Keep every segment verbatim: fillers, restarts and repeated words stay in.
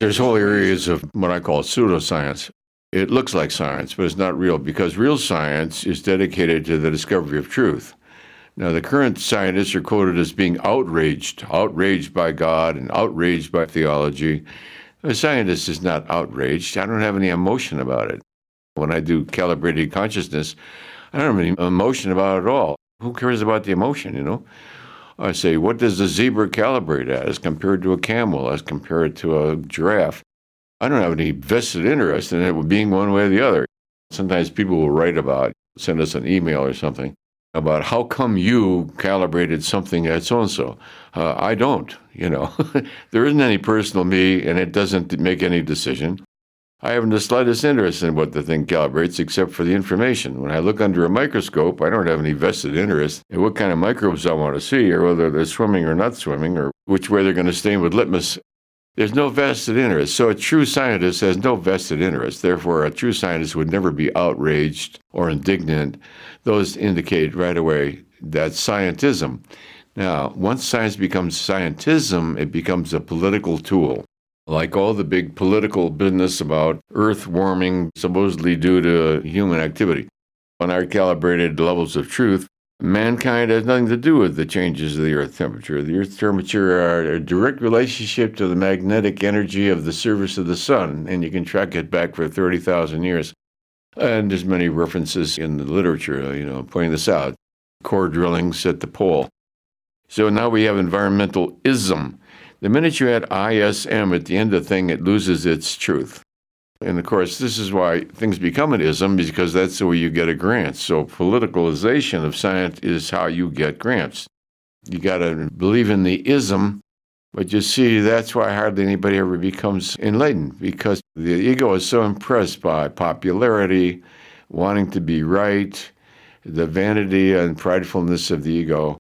There's whole areas of what I call pseudoscience. It looks like science, but it's not real because real science is dedicated to the discovery of truth. Now, the current scientists are quoted as being outraged, outraged by God and outraged by theology. A scientist is not outraged. I don't have any emotion about it. When I do calibrated consciousness, I don't have any emotion about it at all. Who cares about the emotion, you know? I say, what does the zebra calibrate at as compared to a camel, as compared to a giraffe? I don't have any vested interest in it being one way or the other. Sometimes people will write about, send us an email or something, about how come you calibrated something at so-and-so. Uh, I don't, you know. There isn't any personal me, and it doesn't make any decision. I haven't the slightest interest in what the thing calibrates except for the information. When I look under a microscope, I don't have any vested interest in what kind of microbes I want to see or whether they're swimming or not swimming or which way they're going to stain with litmus. There's no vested interest. So a true scientist has no vested interest. Therefore, a true scientist would never be outraged or indignant. Those indicate right away that's scientism. Now, once science becomes scientism, it becomes a political tool. Like all the big political business about Earth warming supposedly due to human activity. On our calibrated levels of truth, mankind has nothing to do with the changes of the Earth temperature. The Earth temperature are a direct relationship to the magnetic energy of the surface of the sun, and you can track it back for thirty thousand years. And there's many references in the literature, you know, pointing this out. Core drillings at the pole. So now we have environmental ism. The minute you add I S M at the end of the thing, it loses its truth. And of course, this is why things become an ism, because that's the way you get a grant. So politicalization of science is how you get grants. You got to believe in the ism, but you see, that's why hardly anybody ever becomes enlightened, because the ego is so impressed by popularity, wanting to be right, the vanity and pridefulness of the ego.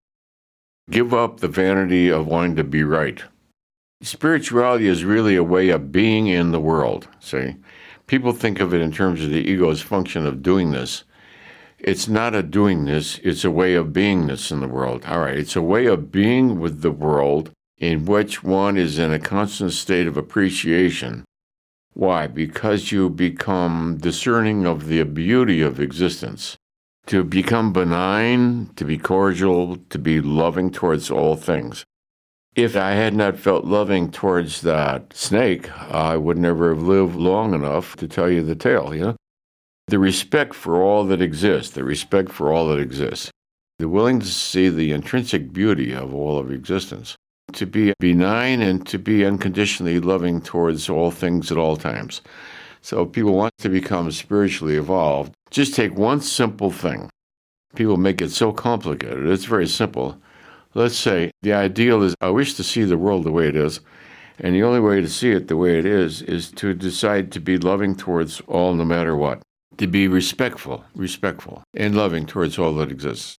Give up the vanity of wanting to be right. Spirituality is really a way of being in the world, see? People think of it in terms of the ego's function of doing this. It's not a doing this, it's a way of beingness in the world. All right, it's a way of being with the world in which one is in a constant state of appreciation. Why? Because you become discerning of the beauty of existence. To become benign, to be cordial, to be loving towards all things. If I had not felt loving towards that snake, I would never have lived long enough to tell you the tale, you know? The respect for all that exists, the respect for all that exists, the willingness to see the intrinsic beauty of all of existence, to be benign and to be unconditionally loving towards all things at all times. So people want to become spiritually evolved. Just take one simple thing. People make it so complicated. It's very simple. Let's say the ideal is, I wish to see the world the way it is, and the only way to see it the way it is is to decide to be loving towards all no matter what, to be respectful, respectful, and loving towards all that exists.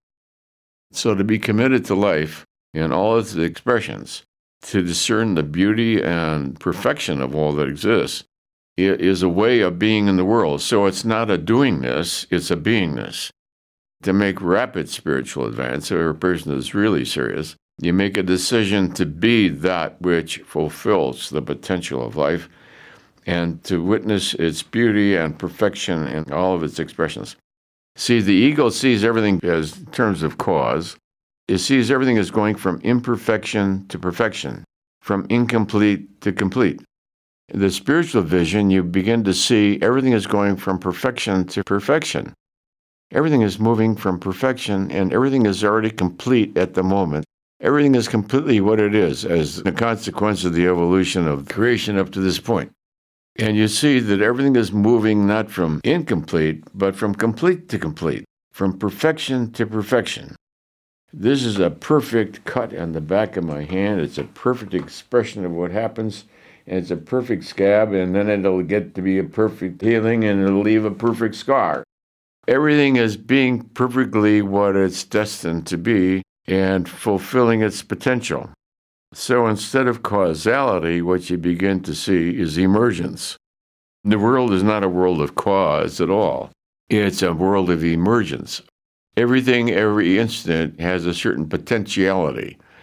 So to be committed to life in all its expressions, to discern the beauty and perfection of all that exists, it is a way of being in the world. So it's not a doingness, it's a beingness. To make rapid spiritual advance, or a person is really serious, you make a decision to be that which fulfills the potential of life and to witness its beauty and perfection in all of its expressions. See, the ego sees everything as in terms of cause. It sees everything as going from imperfection to perfection, from incomplete to complete. In the spiritual vision, you begin to see everything is going from perfection to perfection. Everything is moving from perfection, and everything is already complete at the moment. Everything is completely what it is as a consequence of the evolution of creation up to this point. And you see that everything is moving not from incomplete, but from complete to complete, from perfection to perfection. This is a perfect cut on the back of my hand. It's a perfect expression of what happens, and it's a perfect scab, and then it'll get to be a perfect healing, and it'll leave a perfect scar. Everything is being perfectly what it's destined to be and fulfilling its potential. So instead of causality, what you begin to see is emergence. The world is not a world of cause at all. It's a world of emergence. Everything, every instant, has a certain potentiality.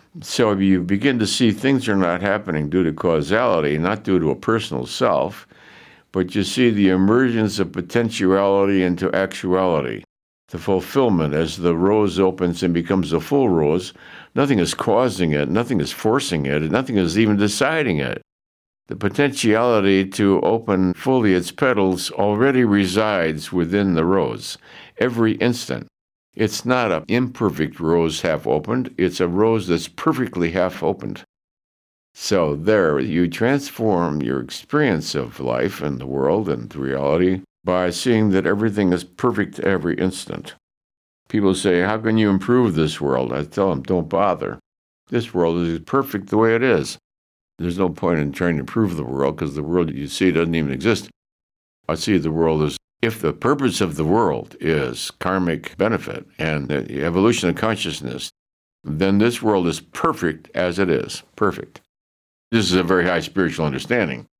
So you begin to see things are not happening due to causality, not due to a personal self, but you see the emergence of potentiality into actuality, the fulfillment as the rose opens and becomes a full rose. Nothing is causing it, nothing is forcing it, and nothing is even deciding it. The potentiality to open fully its petals already resides within the rose, every instant. It's not an imperfect rose half opened, it's a rose that's perfectly half opened. So there, you transform your experience of life and the world and reality by seeing that everything is perfect every instant. People say, how can you improve this world? I tell them, don't bother. This world is perfect the way it is. There's no point in trying to improve the world because the world you see doesn't even exist. I see the world as if the purpose of the world is karmic benefit and the evolution of consciousness, then this world is perfect as it is. Perfect. This is a very high spiritual understanding.